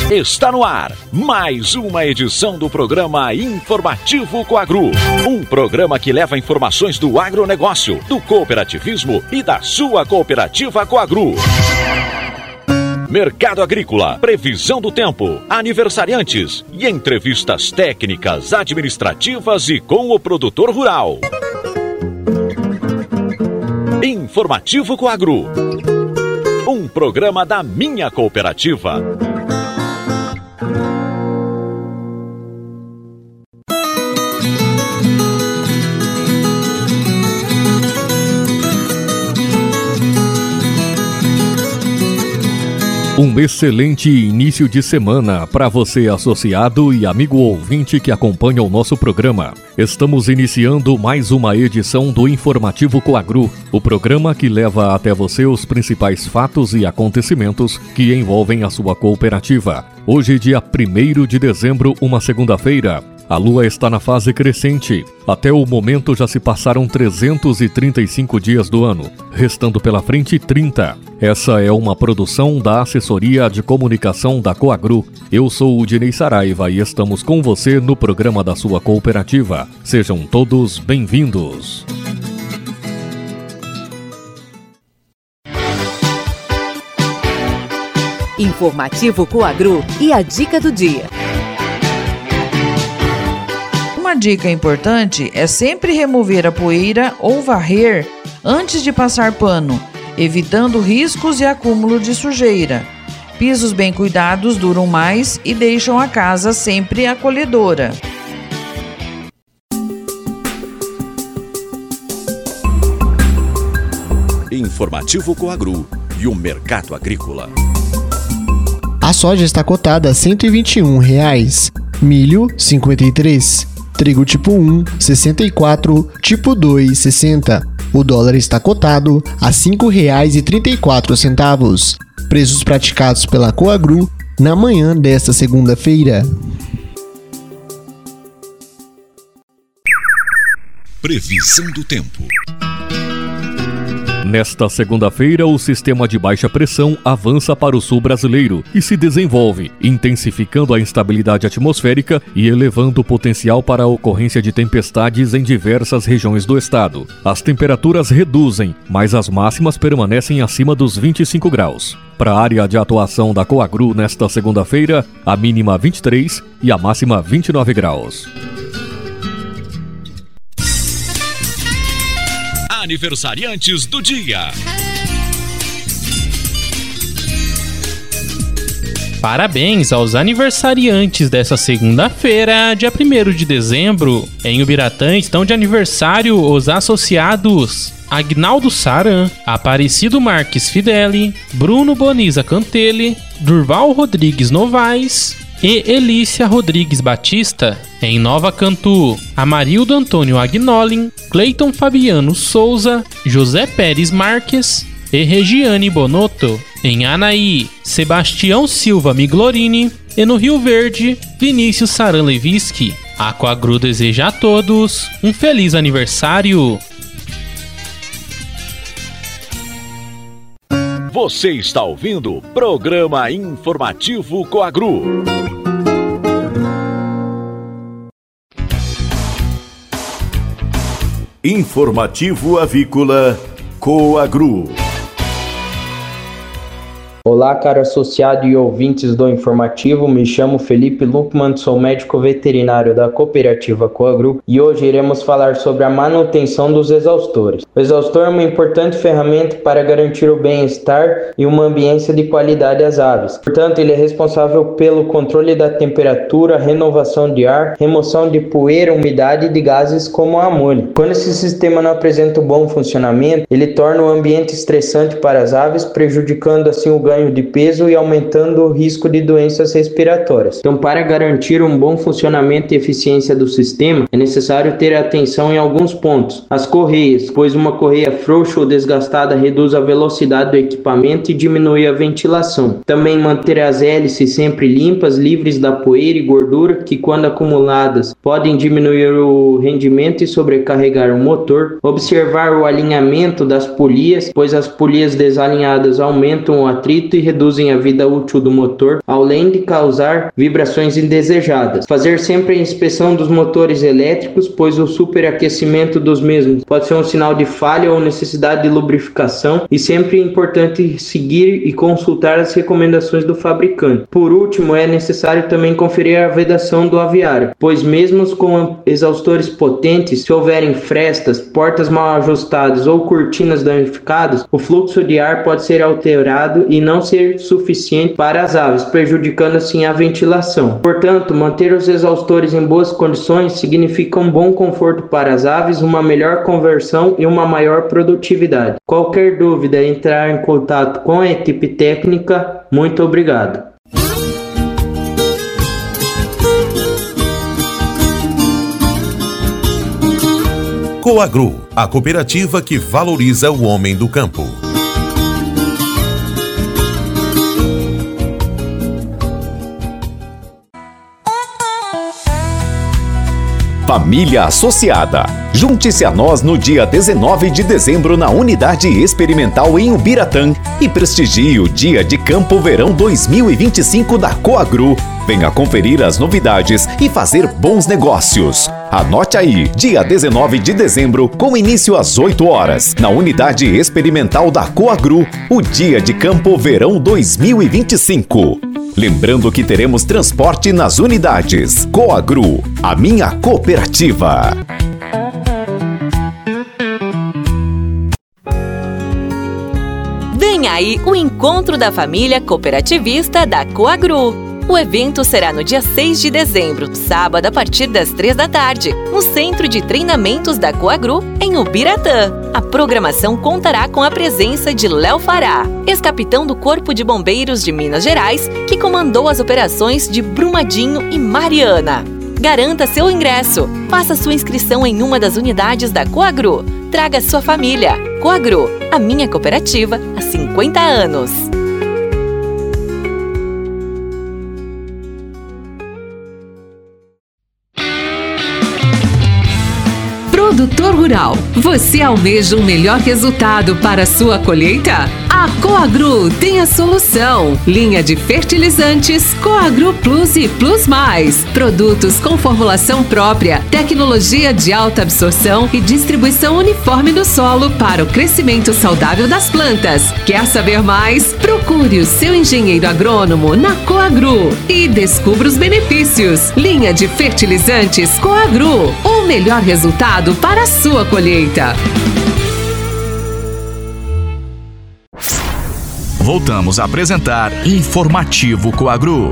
Está no ar mais uma edição do programa Informativo Coagru. Um programa que leva informações do agronegócio, do cooperativismo e da sua cooperativa Coagru. Mercado agrícola, previsão do tempo, aniversariantes e entrevistas técnicas, administrativas e com o produtor rural. Informativo Coagru. Um programa da minha cooperativa. Um excelente início de semana para você, associado e amigo ouvinte que acompanha o nosso programa. Estamos iniciando mais uma edição do Informativo Coagru, o programa que leva até você os principais fatos e acontecimentos que envolvem a sua cooperativa. Hoje, dia 1º de dezembro, uma segunda-feira. A lua está na fase crescente. Até o momento já se passaram 335 dias do ano, restando pela frente 30. Essa é uma produção da Assessoria de Comunicação da Coagru. Eu sou o Dinei Saraiva e estamos com você no programa da sua cooperativa. Sejam todos bem-vindos. Informativo Coagru e a dica do dia. Uma dica importante é sempre remover a poeira ou varrer antes de passar pano, evitando riscos e acúmulo de sujeira. Pisos bem cuidados duram mais e deixam a casa sempre acolhedora. Informativo Coagru e o mercado agrícola. A soja está cotada a R$ 121,00, milho R$ 53,00. Trigo tipo 1, 64, tipo 2, 60. O dólar está cotado a R$ 5,34. Preços praticados pela Coagru na manhã desta segunda-feira. Previsão do tempo. Nesta segunda-feira, o sistema de baixa pressão avança para o sul brasileiro e se desenvolve, intensificando a instabilidade atmosférica e elevando o potencial para a ocorrência de tempestades em diversas regiões do estado. As temperaturas reduzem, mas as máximas permanecem acima dos 25 graus. Para a área de atuação da Coagru nesta segunda-feira, a mínima 23 e a máxima 29 graus. Aniversariantes do dia. Parabéns aos aniversariantes dessa segunda-feira, dia 1º de dezembro. Em Ubiratã estão de aniversário os associados Agnaldo Saran, Aparecido Marques Fideli, Bruno Boniza Cantelli, Durval Rodrigues Novaes e Elícia Rodrigues Batista. Em Nova Cantu, Amarildo Antônio Agnolin, Cleiton Fabiano Souza, José Pérez Marques e Regiane Bonotto. Em Anaí, Sebastião Silva Miglorini e no Rio Verde, Vinícius Saran Leviski. A Coagru deseja a todos um feliz aniversário. Você está ouvindo o programa Informativo Coagru. Informativo Avícola Coagru. Olá, caro associado e ouvintes do Informativo, me chamo Felipe Luckmann, sou médico veterinário da cooperativa Coagru e hoje iremos falar sobre a manutenção dos exaustores. O exaustor é uma importante ferramenta para garantir o bem-estar e uma ambiência de qualidade às aves. Portanto, ele é responsável pelo controle da temperatura, renovação de ar, remoção de poeira, umidade e de gases como a amônia. Quando esse sistema não apresenta um bom funcionamento, ele torna o ambiente estressante para as aves, prejudicando assim o ganho de peso e aumentando o risco de doenças respiratórias. Então, para garantir um bom funcionamento e eficiência do sistema, é necessário ter atenção em alguns pontos. As correias, pois uma correia frouxa ou desgastada reduz a velocidade do equipamento e diminui a ventilação. Também manter as hélices sempre limpas, livres da poeira e gordura, que quando acumuladas podem diminuir o rendimento e sobrecarregar o motor. Observar o alinhamento das polias, pois as polias desalinhadas aumentam o atrito e reduzem a vida útil do motor, além de causar vibrações indesejadas. Fazer sempre a inspeção dos motores elétricos, pois o superaquecimento dos mesmos pode ser um sinal de falha ou necessidade de lubrificação, e sempre é importante seguir e consultar as recomendações do fabricante. Por último, é necessário também conferir a vedação do aviário, pois mesmo com exaustores potentes, se houverem frestas, portas mal ajustadas ou cortinas danificadas, o fluxo de ar pode ser alterado e não ser suficiente para as aves, prejudicando assim a ventilação. Portanto, manter os exaustores em boas condições significa um bom conforto para as aves, uma melhor conversão e uma maior produtividade. Qualquer dúvida, entrar em contato com a equipe técnica. Muito obrigado. Coagru, a cooperativa que valoriza o homem do campo. Família Associada. Junte-se a nós no dia 19 de dezembro na Unidade Experimental em Ubiratã e prestigie o Dia de Campo Verão 2025 da Coagru. Venha conferir as novidades e fazer bons negócios. Anote aí, dia 19 de dezembro, com início às 8 horas, na Unidade Experimental da Coagru, o Dia de Campo Verão 2025. Lembrando que teremos transporte nas unidades. Coagru, a minha cooperativa. Vem aí o Encontro da Família Cooperativista da Coagru. O evento será no dia 6 de dezembro, sábado, a partir das 3 da tarde, no Centro de Treinamentos da Coagru, em Ubiratã. A programação contará com a presença de Léo Fará, ex-capitão do Corpo de Bombeiros de Minas Gerais, que comandou as operações de Brumadinho e Mariana. Garanta seu ingresso. Faça sua inscrição em uma das unidades da Coagru. Traga sua família. Coagru, a minha cooperativa há 50 anos. Produtor rural, você almeja um melhor resultado para a sua colheita? A Coagru tem a solução. Linha de fertilizantes Coagru Plus e Plus Mais. Produtos com formulação própria, tecnologia de alta absorção e distribuição uniforme no solo para o crescimento saudável das plantas. Quer saber mais? Procure o seu engenheiro agrônomo na Coagru e descubra os benefícios. Linha de fertilizantes Coagru, o melhor resultado para a sua colheita. Voltamos a apresentar Informativo Coagru.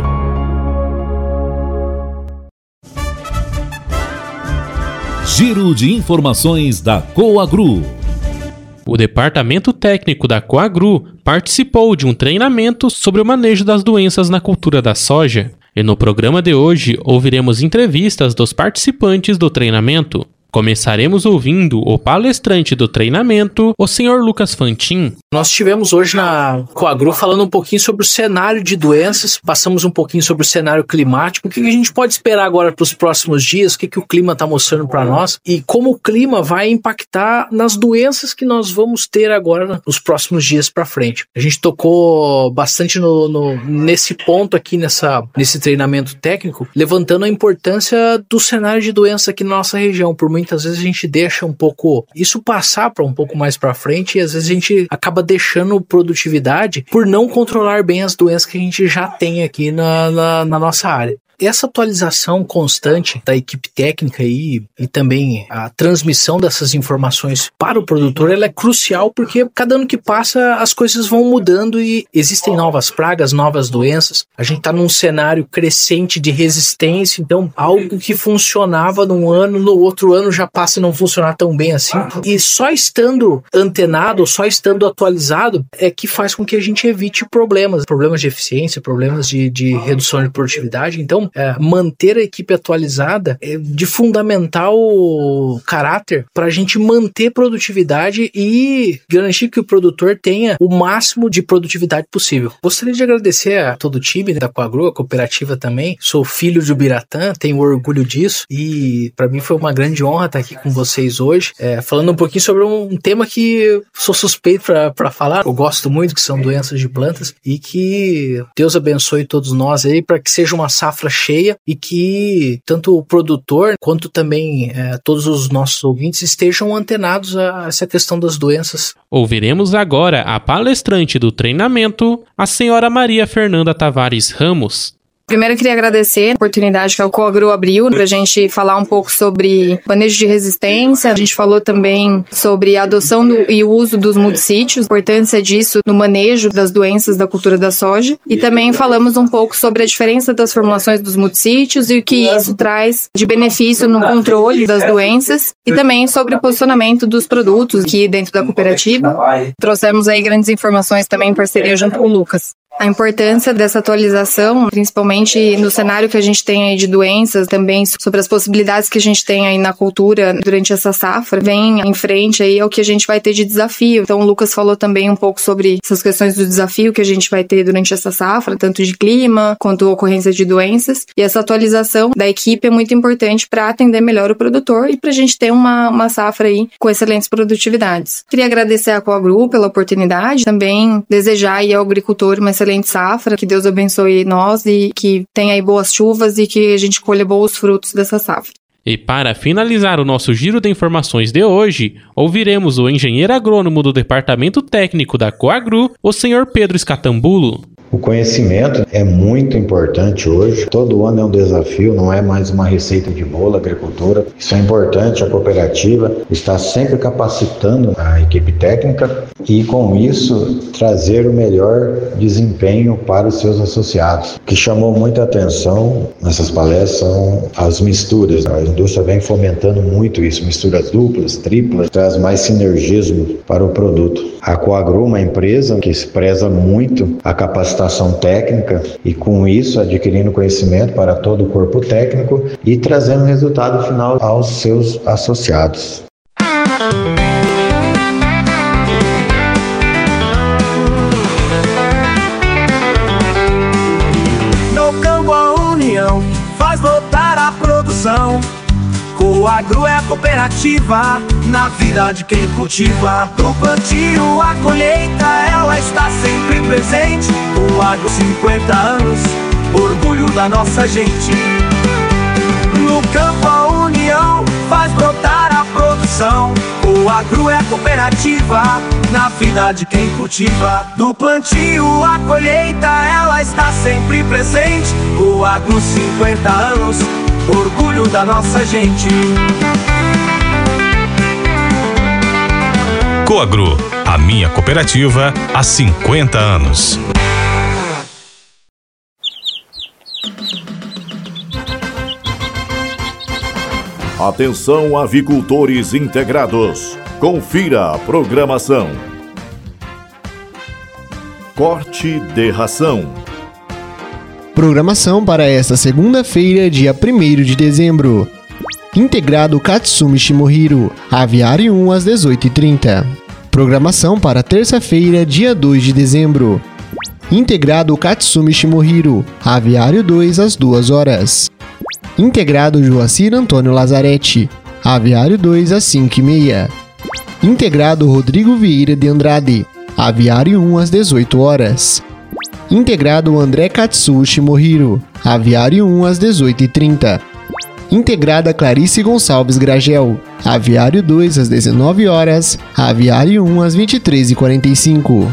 Giro de informações da Coagru. O Departamento Técnico da Coagru participou de um treinamento sobre o manejo das doenças na cultura da soja. E no programa de hoje ouviremos entrevistas dos participantes do treinamento. Começaremos ouvindo o palestrante do treinamento, o Sr. Lucas Fantin. Nós estivemos hoje na Coagru falando um pouquinho sobre o cenário de doenças, passamos um pouquinho sobre o cenário climático, o que a gente pode esperar agora para os próximos dias, o que o clima está mostrando para nós e como o clima vai impactar nas doenças que nós vamos ter agora nos próximos dias para frente. A gente tocou bastante nesse ponto aqui, nesse treinamento técnico, levantando a importância do cenário de doença aqui na nossa região. Por muitas vezes a gente deixa um pouco isso passar para um pouco mais para frente e às vezes a gente acaba deixando produtividade por não controlar bem as doenças que a gente já tem aqui na nossa área. Essa atualização constante da equipe técnica e também a transmissão dessas informações para o produtor, ela é crucial porque cada ano que passa as coisas vão mudando e existem novas pragas, novas doenças. A gente está num cenário crescente de resistência, então algo que funcionava num ano, no outro ano já passa a não funcionar tão bem assim. E só estando antenado, só estando atualizado é que faz com que a gente evite problemas de eficiência, problemas de redução de produtividade. Então, Então, manter a equipe atualizada é de fundamental caráter para a gente manter produtividade e garantir que o produtor tenha o máximo de produtividade possível. Gostaria de agradecer a todo o time da Coagru, a cooperativa também. Sou filho de Ubiratã, tenho orgulho disso e para mim foi uma grande honra estar aqui com vocês hoje, falando um pouquinho sobre um tema que sou suspeito para falar. Eu gosto muito, que são doenças de plantas, e que Deus abençoe todos nós aí para que seja uma safra cheia e que tanto o produtor quanto também todos os nossos ouvintes estejam antenados a essa questão das doenças. Ouviremos agora a palestrante do treinamento, a senhora Maria Fernanda Tavares Ramos. Primeiro eu queria agradecer a oportunidade que a Coagru abriu para a gente falar um pouco sobre manejo de resistência. A gente falou também sobre a adoção e o uso dos multissítios, a importância disso no manejo das doenças da cultura da soja. E também falamos um pouco sobre a diferença das formulações dos multissítios e o que isso traz de benefício no controle das doenças. E também sobre o posicionamento dos produtos aqui dentro da cooperativa. Trouxemos aí grandes informações também em parceria junto com o Lucas. A importância dessa atualização, principalmente no cenário que a gente tem aí de doenças, também sobre as possibilidades que a gente tem aí na cultura durante essa safra, vem em frente aí ao que a gente vai ter de desafio. Então o Lucas falou também um pouco sobre essas questões do desafio que a gente vai ter durante essa safra, tanto de clima quanto ocorrência de doenças. E essa atualização da equipe é muito importante para atender melhor o produtor e para a gente ter uma safra aí com excelentes produtividades. Queria agradecer à Coagru pela oportunidade, também desejar aí ao agricultor uma excelente safra, que Deus abençoe nós e que tenha aí boas chuvas e que a gente colha bons frutos dessa safra. E para finalizar o nosso giro de informações de hoje, ouviremos o engenheiro agrônomo do Departamento Técnico da Coagru, o senhor Pedro Escatambulo. O conhecimento é muito importante hoje. Todo ano é um desafio, não é mais uma receita de bolo, agricultura. Isso é importante, a cooperativa está sempre capacitando a equipe técnica e, com isso, trazer o melhor desempenho para os seus associados. O que chamou muita atenção nessas palestras são as misturas. A indústria vem fomentando muito isso, misturas duplas, triplas, traz mais sinergismo para o produto. A Coagru, uma empresa que se preza muito a capacitação técnica e, com isso, adquirindo conhecimento para todo o corpo técnico e trazendo resultado final aos seus associados. No campo a união faz voltar a produção. Coagru é a cooperativa na vida de quem cultiva. Do plantio à colheita ela está sempre presente. Coagru 50 anos, orgulho da nossa gente. No campo a união faz brotar a produção. Coagru é a cooperativa na vida de quem cultiva. Do plantio à colheita ela está sempre presente. Coagru 50 anos, orgulho da nossa gente. Coagru, a minha cooperativa há 50 anos. Atenção, avicultores integrados. Confira a programação. Corte de ração. Programação para esta segunda-feira, dia 1º de dezembro. Integrado Katsumi Shimohiro, Aviário 1 às 18h30. Programação para terça-feira, dia 2 de dezembro. Integrado Katsumi Shimohiro, Aviário 2 às 2 horas. Integrado Joacir Antônio Lazarete, Aviário 2 às 5h30. Integrado Rodrigo Vieira de Andrade, Aviário 1 às 18 horas. Integrado André Katsu Shimohiro, Aviário 1 às 18h30. Integrada Clarice Gonçalves Gragel, Aviário 2 às 19 horas, Aviário 1 às 23h45.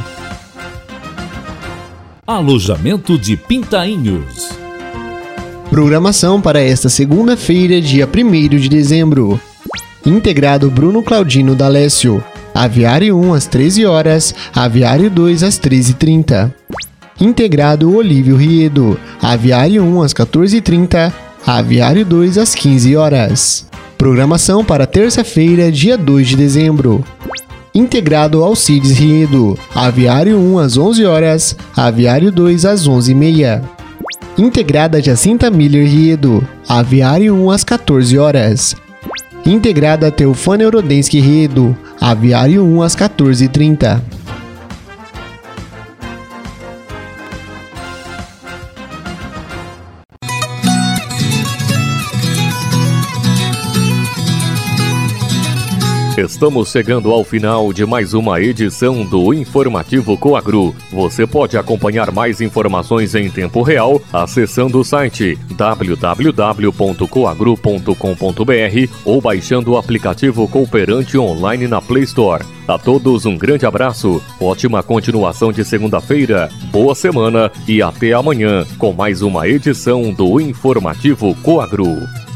Alojamento de Pintainhos. Programação para esta segunda-feira, dia 1º de dezembro. Integrado Bruno Claudino D'Alessio, Aviário 1 às 13 horas, Aviário 2 às 13h30. Integrado Olívio Riedo, Aviário 1 às 14h30, Aviário 2 às 15 horas. Programação para terça-feira, dia 2 de dezembro. Integrado Alcides Riedo, Aviário 1 às 11 horas, Aviário 2 às 11h30. Integrada Jacinta Miller Riedo, Aviário 1 às 14 horas. Integrada Teofânia Orodensky Riedo, Aviário 1 às 14h30. Estamos chegando ao final de mais uma edição do Informativo Coagru. Você pode acompanhar mais informações em tempo real acessando o site www.coagru.com.br ou baixando o aplicativo Cooperante online na Play Store. A todos um grande abraço, ótima continuação de segunda-feira, boa semana e até amanhã com mais uma edição do Informativo Coagru.